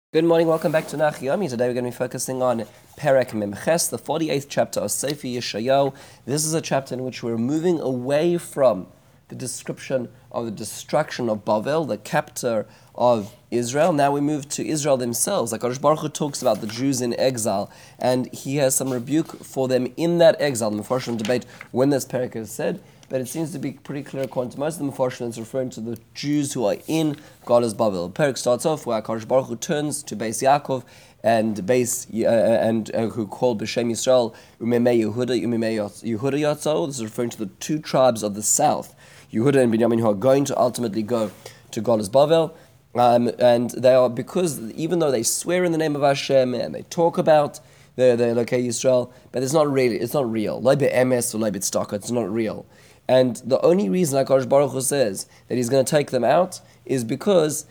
Good morning, welcome back to Nachiyomi. Today we're going to be focusing on Perek Memches, the 48th chapter of Sefer Yeshayahu. This is a chapter in which we're moving away from the description of the destruction of Bavel, the captor of Israel. Now we move to Israel themselves. Like HaKadosh Baruch Hu talks about the Jews in exile, and he has some rebuke for them in that exile. The Mefarshim debate when this Perek is said, but it seems to be pretty clear according to most of the Mefarshim it's referring to the Jews who are in Galus Bavel. The Perek starts off where HaKadosh Baruch Hu turns to Beis Yaakov and who called B'Shem Yisrael Umimei Yehuda Yatzo. This is referring to the two tribes of the south, Yehuda and Binyamin, who are going to ultimately go to Galus Bavel. And they are, because even though they swear in the name of Hashem and they talk about the Elokei Yisrael, but it's not real. Lo be'emes or lo b'tzedakah, it's not real. And the only reason HaKadosh Baruch Hu says that He's going to take them out is because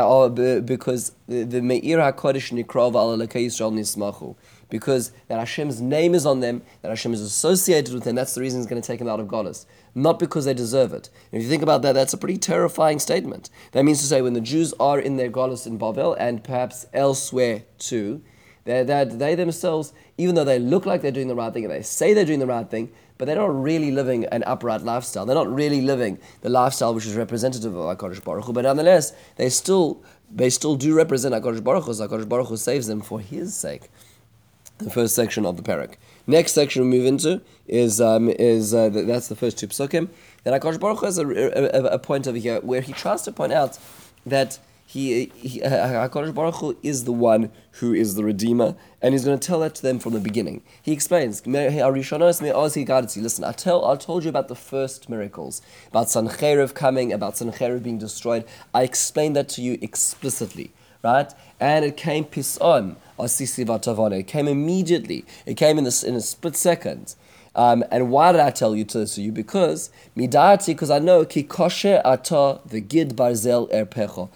the Me'ir HaKodesh Nikrav al Elokei Yisrael Nismachu, because that Hashem's name is on them, that Hashem is associated with them. That's the reason He's going to take them out of Galus, not because they deserve it. And if you think about that, that's a pretty terrifying statement. That means to say when the Jews are in their Galus in Bavel and perhaps elsewhere too, that they themselves, even though they look like they're doing the right thing and they say they're doing the right thing, but they're not really living an upright lifestyle. They're not really living the lifestyle which is representative of HaKadosh Baruch Hu. But nonetheless, they still do represent HaKadosh Baruch Hu. So HaKadosh Baruch Hu saves them for His sake. The first section of the parak. Next section we move into is that's the first two psukim. Then HaKadosh Baruch Hu has a point over here where he tries to point out that HaKadosh Baruch Hu is the one who is the Redeemer, and He's going to tell that to them from the beginning. He explains, listen, I told you about the first miracles, about Sancheiriv coming, about Sancheiriv being destroyed. I explained that to you explicitly, right? And it came Pison, Asisi Vatavane. It came immediately. It came in a split second. And why did I tell you this to you? Because I know ki kosher ata v'gid barzel arpecho.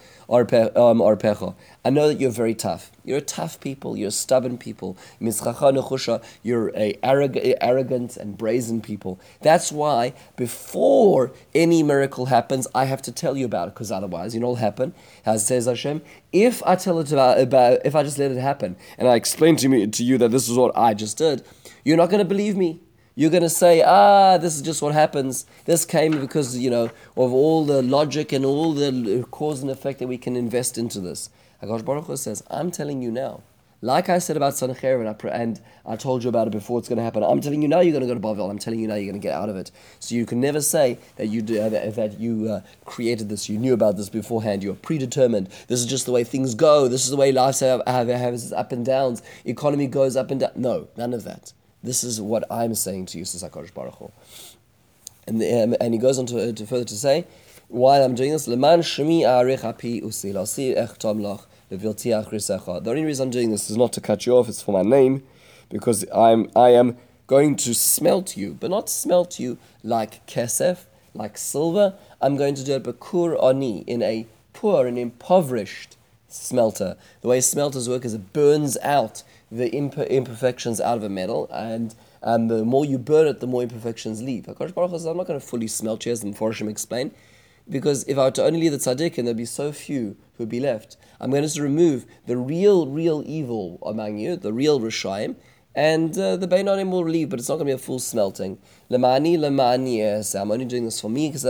I know that you're very tough. You're a tough people. You're a stubborn people. You're arrogant and brazen people. That's why before any miracle happens, I have to tell you about it, because otherwise, you know what will happen. As says Hashem, if I tell it about, if I just let it happen and I explain to you that this is what I just did, you're not going to believe me. You're going to say, this is just what happens. This came because, of all the logic and all the cause and effect that we can invest into this. HaKadosh Baruch Hu says, I'm telling you now. Like I said about Sancheiriv, and I told you about it before it's going to happen. I'm telling you now you're going to go to Bavel. I'm telling you now you're going to get out of it. So you can never say that you created this, you knew about this beforehand, you're predetermined. This is just the way things go. This is the way life has its up and downs. Economy goes up and down. No, none of that. This is what I'm saying to you, says HaKadosh Baruch Hu. And he goes on to further to say, while I'm doing this, Leman Shemi Arich Api Usi Lasi Echtom Lach Leviltiach Risecha. The only reason I'm doing this is not to cut you off, it's for my name, because I am going to smelt you, but not smelt you like kesef, like silver. I'm going to do it Bakur Ani, in a poor and impoverished smelter. The way smelters work is it burns out the imperfections out of a metal, and the more you burn it, the more imperfections leave. HaKadosh Baruch Hu says, I'm not going to fully smelt you, as the Mefarshim explain, because if I were to only leave the tzaddikim, there'd be so few who would be left. I'm going to remove the real evil among you, the real Rishayim, and the Beinonim will leave, but it's not going to be a full smelting. I'm only doing this for me, because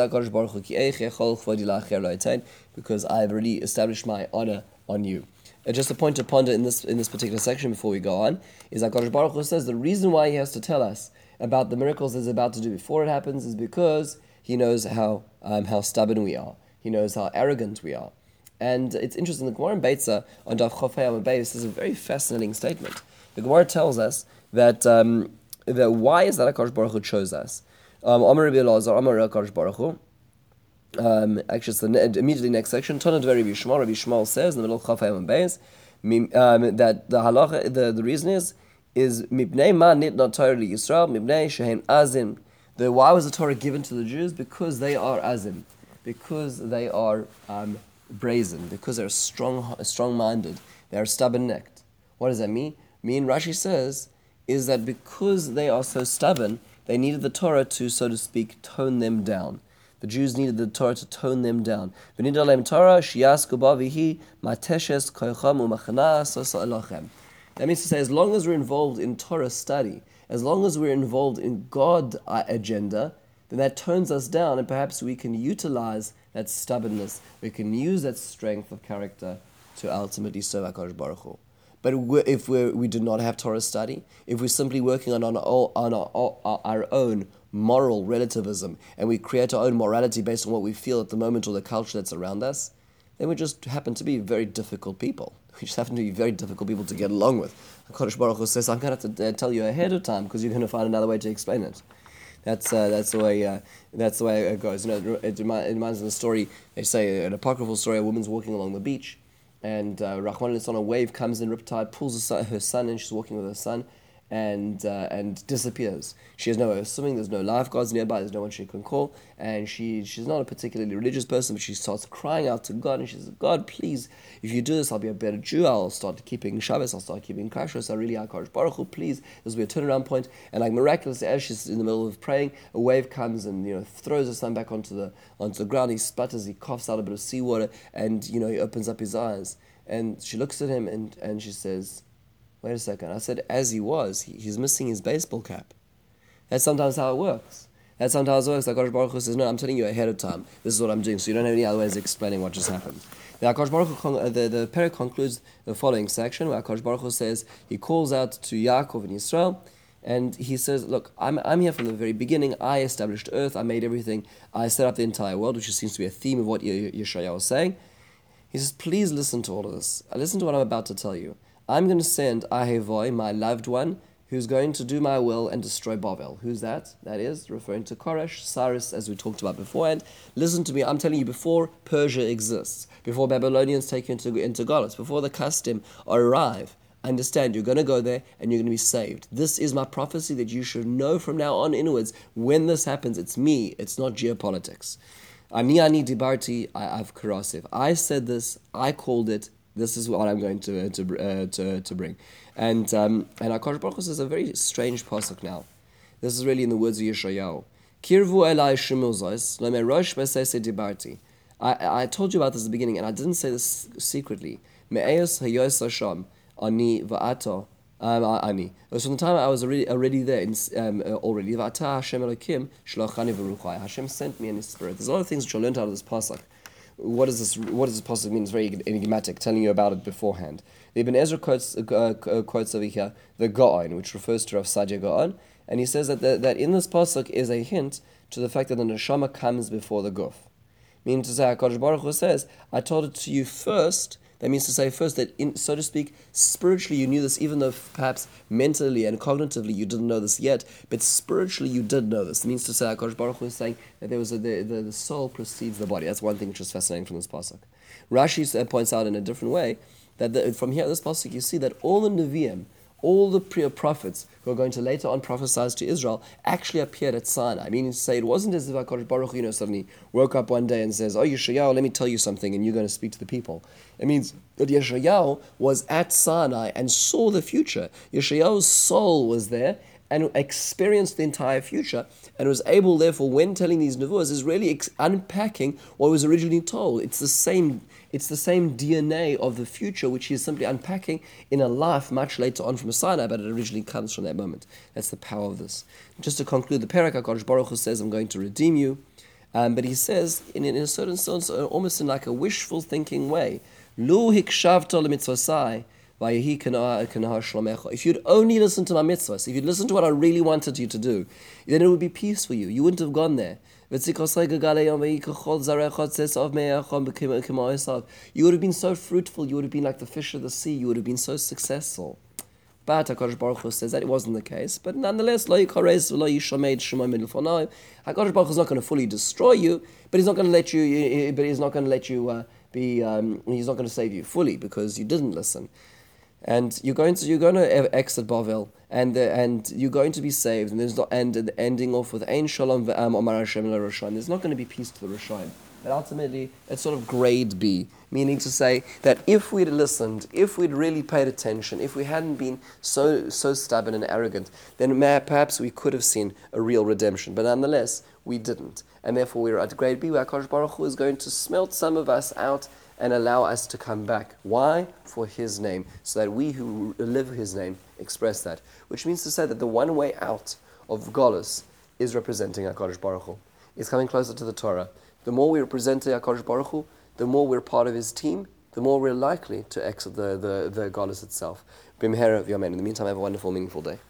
I've already established my honor on you. Just a point to ponder in this particular section before we go on is that HaKadosh Baruch Hu says the reason why He has to tell us about the miracles that He's about to do before it happens is because He knows how stubborn we are. He knows how arrogant we are. And it's interesting, the Gemara in Beitza on Daf Chof Hei Amud Beis is a very fascinating statement. The Gemara tells us that why is that HaKadosh Baruch Hu chose us? Amar Rabbi Elazar, Amar HaKadosh Baruch Hu. Actually, it's the immediately next section. Tana Dvei Rabbi Yishmael. Rabbi Yishmael says in the middle of Chaf Hayam Beis that the halacha, the reason is mipnei ma nitna Torah li Yisrael mipnei shehem azim. Why was the Torah given to the Jews? Because they are azim, because they are brazen, because they're strong-minded, they are stubborn-necked. What does that mean? Rashi says is that because they are so stubborn, they needed the Torah to, so to speak, tone them down. The Jews needed the Torah to tone them down. That means to say, as long as we're involved in Torah study, as long as we're involved in God agenda, then that tones us down, and perhaps we can utilize that stubbornness, we can use that strength of character to ultimately serve HaKadosh Baruch Hu. But if we do not have Torah study, if we're simply working on our own moral relativism, and we create our own morality based on what we feel at the moment or the culture that's around us, then we just happen to be very difficult people. We just happen to be very difficult people to get along with. HaKadosh Baruch Hu says, I'm going to have to tell you ahead of time because you're going to find another way to explain it. That's the way it goes. It reminds me of the story. They say an apocryphal story: a woman's walking along the beach, and Rahman on a wave comes in, riptide pulls her son, and she's walking with her son, and disappears. She has nowhere swimming. There's no lifeguards nearby. There's no one she can call, and she's not a particularly religious person, but she starts crying out to God, and she says, God, please, if you do this, I'll be a better Jew. I'll start keeping Shabbos. I'll start keeping kashrus. I really HaKadosh Baruch Hu, please. This will be a turnaround point. And like miraculously, as she's in the middle of praying, a wave comes and throws her son back onto the ground. He sputters. He coughs out a bit of seawater, and he opens up his eyes, and she looks at him and she says, wait a second. I said, as he was, he's missing his baseball cap. That's sometimes how it works. Like HaKadosh Baruch Hu says, no, I'm telling you ahead of time. This is what I'm doing, so you don't have any other ways of explaining what just happened. The HaKadosh Baruch Hu, the Perek concludes the following section, where HaKadosh Baruch Hu says, he calls out to Yaakov and Yisrael, and he says, look, I'm here from the very beginning. I established earth. I made everything. I set up the entire world, which seems to be a theme of what Yeshayahu was saying. He says, please listen to all of this. Listen to what I'm about to tell you. I'm going to send Ahevoi, my loved one, who's going to do my will and destroy Bavel. Who's that? That is referring to Koresh, Cyrus, as we talked about beforehand. Listen to me. I'm telling you, before Persia exists, before Babylonians take you into Galus, before the custom arrive, understand you're going to go there and you're going to be saved. This is my prophecy that you should know from now on inwards. When this happens, it's me. It's not geopolitics. Ani dibarti I've karasiv. I said this. I called it. This is what I'm going to bring. And HaKadosh Baruch Hu says a very strange pasuk now. This is really in the words of Yeshayahu. Kirvu elai shemuzos lo merosh b'seisei dibarti. I told you about this at the beginning, and I didn't say this secretly. Me'eos hayos Hashem ani va'ato ani. It was from the time I was already there. Already va'ata Hashem Elokim shlochani v'ruchai. Hashem sent me in His Spirit. There's a lot of things which I learned out of this pasuk. What does this pasuk mean? It's very enigmatic, telling you about it beforehand. The Ibn Ezra quotes over here the Gaon, which refers to Rav Sadia Gaon, and he says that in this pasuk is a hint to the fact that the neshama comes before the guf. Meaning to say, HaKadosh Baruch Hu says, I told it to you first. That means to say first that, so to speak, spiritually you knew this, even though perhaps mentally and cognitively you didn't know this yet, but spiritually you did know this. It means to say, HaKadosh Baruch Hu is saying that there was the soul precedes the body. That's one thing which is fascinating from this pasuk. Rashi points out in a different way that from here, this pasuk, you see that all the Nevi'im, all the prophets who are going to later on prophesy to Israel actually appeared at Sinai. I mean, to say it wasn't as if HaKadosh Baruch Hu, suddenly woke up one day and says, oh, Yeshayahu, let me tell you something, and you're going to speak to the people. It means that Yeshayahu was at Sinai and saw the future. Yeshayahu's soul was there and experienced the entire future, and was able, therefore, when telling these nevuahs, is really unpacking what was originally told. It's the same DNA of the future, which he is simply unpacking in a life much later on from Sinai, but it originally comes from that moment. That's the power of this. Just to conclude the Perek, HaKadosh Baruch Hu says, I'm going to redeem you. But he says, in a certain sense, almost in like a wishful thinking way, Lu hikshavta lemitzvosai, if you'd only listen to my mitzvahs, if you'd listen to what I really wanted you to do, then it would be peace for you. You wouldn't have gone there. You would have been so fruitful. You would have been like the fish of the sea. You would have been so successful. But HaKadosh Baruch Hu says that it wasn't the case. But nonetheless, HaKadosh Baruch Hu is not going to fully destroy you, but He's not going to let you. He's not going to let you be. He's not going to save you fully because you didn't listen. And you're going to exit Bavel, and you're going to be saved. And there's not ending off with Ein Shalom ve'am Omar Hashem LaRashaim. There's not going to be peace to the Rashaim. But ultimately, it's sort of grade B, meaning to say that if we'd listened, if we'd really paid attention, if we hadn't been so stubborn and arrogant, then perhaps we could have seen a real redemption. But nonetheless, we didn't. And therefore we're at grade B, where HaKadosh Baruch Hu is going to smelt some of us out and allow us to come back. Why? For His name. So that we who live His name express that. Which means to say that the one way out of Golus is representing HaKadosh Baruch Hu. It's coming closer to the Torah. The more we represent HaKadosh Baruch Hu, the more we're part of His team, the more we're likely to exit the Golus itself. B'mehera v'yamen. In the meantime, have a wonderful, meaningful day.